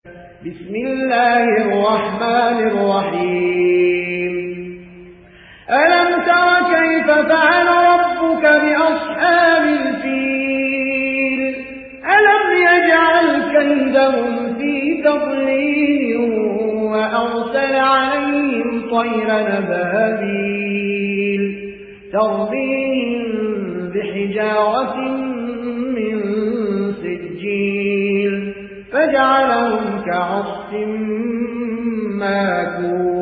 بسم الله الرحمن الرحيم ألم تر كيف فعل ربك بأصحاب الفيل ألم يجعل كيدهم في تضليل وأرسل عليهم طيرا أبابيل ترميهم بحجارة من سجيل فجعلهم كعصف ماكول